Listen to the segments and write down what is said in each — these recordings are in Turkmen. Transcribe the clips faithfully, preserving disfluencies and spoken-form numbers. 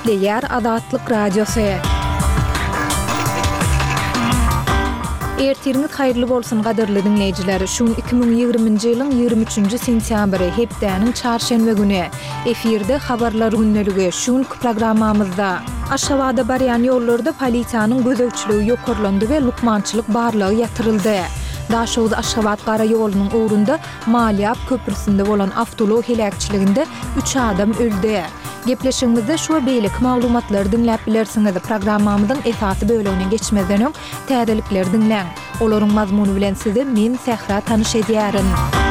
Gepleýär Azatlyk Radiosu. Ertiriniz haýyrly bolsun gaderly dinleýijiler. Şu iki bin ýygrymynjy ýylyň ýygrimi üçünji sentýabry hepdäniň çarşembe güni efirde habarlar günneligi şun programmamyzda Aşgabatda barýan ýollarda polisiýanyň gözegçiligi ýokarlandy we lukmançylyk barlygy ýatyryldy. Daşowda Aşgabat gara ýolunyň ugrunda Malýap köprüsinde bolan awtolog helakçiliginde üç adam öldü. Gepleşigimizde şu beýlik maglumatlary dinläp bilersiňiz. Programmamyzyň esasy bölümine geçmeden öň täzelikleri dinläň. Olaryň mazmuny bilen sizi men Sehra tanyş edýärim.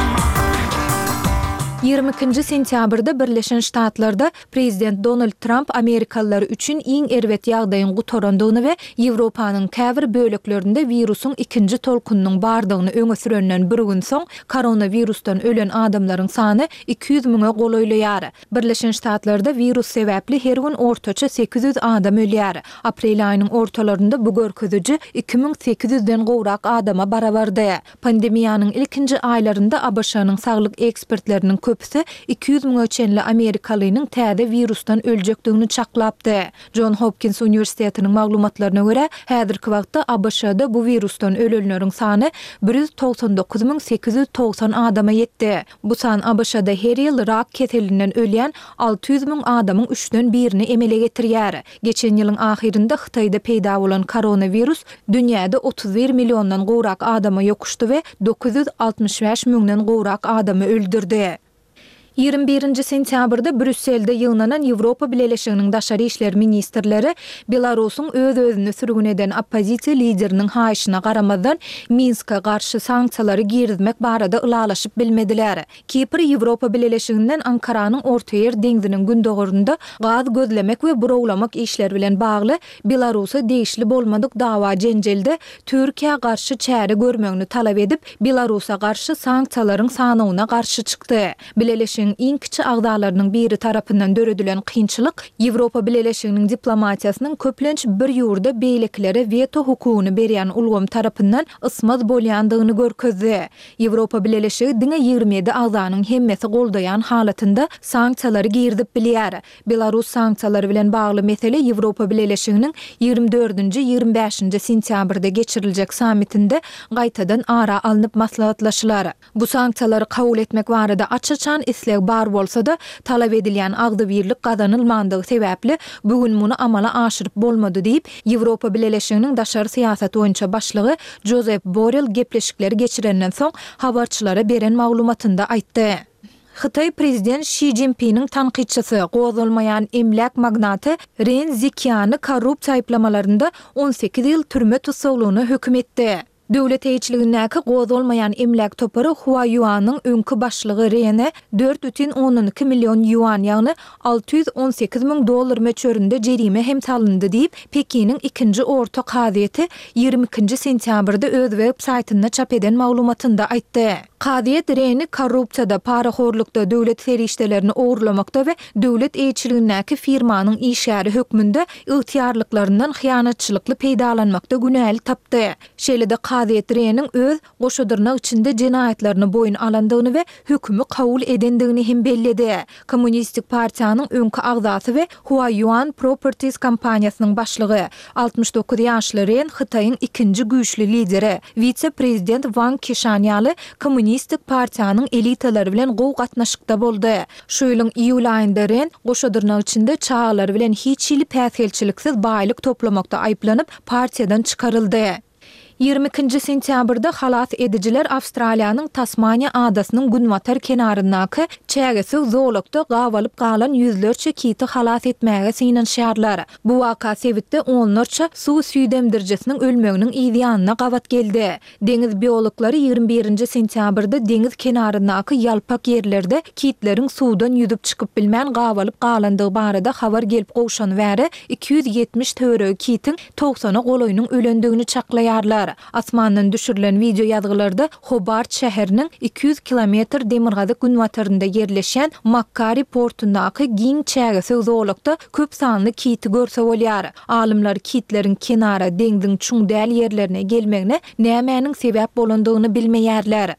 ýygrimi ikinji sentýabrda Birleşen Ştatlarda Prezident Donald Trump Amerikalılar üçin iň erwet ýagdaýyň gutarandygyny we Ýewropanyň käbir böleklerinde virusyň ikinji tolkunynyň bardygyny öňe sürenden bir gün soň koronavirusdan ölen adamlaryň sany iki ýüz miňe golaýlaýar. Birleşen Ştatlarda virus sebäpli her gün ortaça sekiz ýüz adam ölýär. Aprel aýynyň ortalarynda bu görkeziji iki bin sekiz ýüzden gowrak adama barabardy. Pandemiýanyň ilkinji aýlarynda A B Ş'nyň saglyk ekspertleriniň köpüsi iki ýüz miň ölçenli Amerikalynyň täze virusdan öljekdigini çaklapdy. John Hopkins Üniversitetiniň maglumatlaryna görä, häzirki wagtda A B Ş'da bu virusdan ölenleriň sany bir ýüz toksan dokuz miň sekiz ýüz toksan adama ýetdi. Bu san A B Ş'da her ýyl rak keselinden ölýän alty ýüz miň adamyň üçden birini emele getirýär. Geçen ýylyň ahirinde Hytaýda peýda bolan koronavirus dünýäde otuz bir milliondan gowrak adama ýokuşdy we dokuz ýüz altymyş beş miňden gowrak adamy öldürdi. ýygrimi birinji sentýabrda Brüsselde ýygnanan Ýewropa Birleşiginiň daşary işler ministrleri Belarusyň öz-özüni sürgün eden oppozisiýa lideriniň haýyşyna garamazdan Minska garşy sanksiýalary girizmek barada ılalaşyp bilmediler. Kipr Ýewropa Birleşiginden Ankaranyň Orta Ýer deňziniň gündogurunda gaz gözlemek we burowlamak işleri bilen bagly Belarusy degişli bolmadyk dawa jenjelde Türkiýe garşy çäre görmegini talap edip Belarusa garşy sanksiýalaryň sanawyna garşy çykdy. Birleşik iň kiçi agdalarynyň biri tarapyndan döredilen kynçylyk Ýewropa Birleşiginiň diplomatiýasynyň köplenç bir ýurda beýleklere veto hukugyny berýän ulgam tarapyndan ysmaz bolýandygyny görkezdi. Ýewropa Birleşigi diňe ýygrimi ýedi agdanyň hemmesi goldaýan halatynda sanksiýalary girdip bilýär. Belarus sanksiýalary bilen bagly mesele Ýewropa Birleşiginiň ýygrimi dördünji ýygrimi beşinji sentýabrda geçiriljek sammitinde gaýtadan ara alınıp maslahatlaşylar. Bu sanksiýalary kabul etmek barada açyçan bar bolsa-da talap edilýän agdy birlik gazanylmandygy sebäpli bugün muny amala aşyryp bolmady diýip Ýewropa Birleşiginiň daşary syýasat boýunça başlygy Josep Borrell gepleşikleri geçirenden soň habarçylara beren maglumatynda aýtdy. Hytaý prezident Xi Jinping'in tanqidçisi, gozulmayan emlak magnati Ren Zhiqian'ı korrupsiýa aýplamalарynda on sekiz ýyl türme tutuklugyny hökm etdi. Döwlet eýçiligindäki gozulmayan emlak topary Huayuanyň öňkü başlygy Ren'e dört бүтүн on iki million yuan ýagny alty ýüz on sekiz miň dollar meçöründe jerime hem salyndy diýip Pekiniň ikinji orta kadyety ýygrimi ikinji sentýabrda öz web saýtynda çap eden maglumatynda aýtdy. Kadyet Ren'i korrupsiýada, paraxorlukda, döwlet serişdelerini ogurlamakda we döwlet eýçiligindäki firmanyň işgäri hökmünde ygtyýarlyklaryndan hyýanatçylykly peýdalanmakda günäli tapdy. Şeýle-de Kadyet Ren'iň öz goşadyrnak içinde jenaýatlaryny boyun alandygyny we hökümi kabul edendigini hem belledi. Kommunistik partiýanyň öňkü agzasy we Huayuan Properties kompaniýasynyň başlygy altymyş dokuz ýaşly Ren Hytaýyň ikinji güýçli lideri, vice-prezident Wang Qishan ýaly Kommunistik partiýanyň elitalary bilen gow gatnaşykda boldy. Şu ýylyň iýul aýynda Ren goşadyrnak içinde çağalary bilen hiç ýyly päsgelçiliksiz baýlyk toplamakda aýplanyp partiýadan çykaryldy. ýygrimi ikinji sentýabrda halas edijiler Awstraliýanyň Tasmania adasynyň Günwater kenaryndaky çägesi zoologda gawalyp galan ýüzlerçe kiti halas etmäge synanýarlar. Bu waka sebitde onlarça suw süýdemdirjesiniň ölmeginiň ýa-da gawat geldi. Deňiz biologlary ýygrimi birinji sentýabrda deňiz kenaryndaky ýalpak ýerlerde kitleriň suwdan ýüzüp çykyp bilmän gawalyp galandygy barada habar gelip gowşan wäre iki ýüz ýetmiş töre kitin toksany goloýunyň ölendigini çaklaýarlar. Asmandan düşürülen video ýazgylarda Hobart şäheriniň iki ýüz kilometr demirgazy Günwaterinde ýerleşen Macquarie portundaky giň çägesi zoologda köp sanly kiti görse bolýar. Alymlar kitleriň kenara deňdiň çuň däl ýerlerine gelmegine nämenin sebäp bolandygyny bilmeýärler.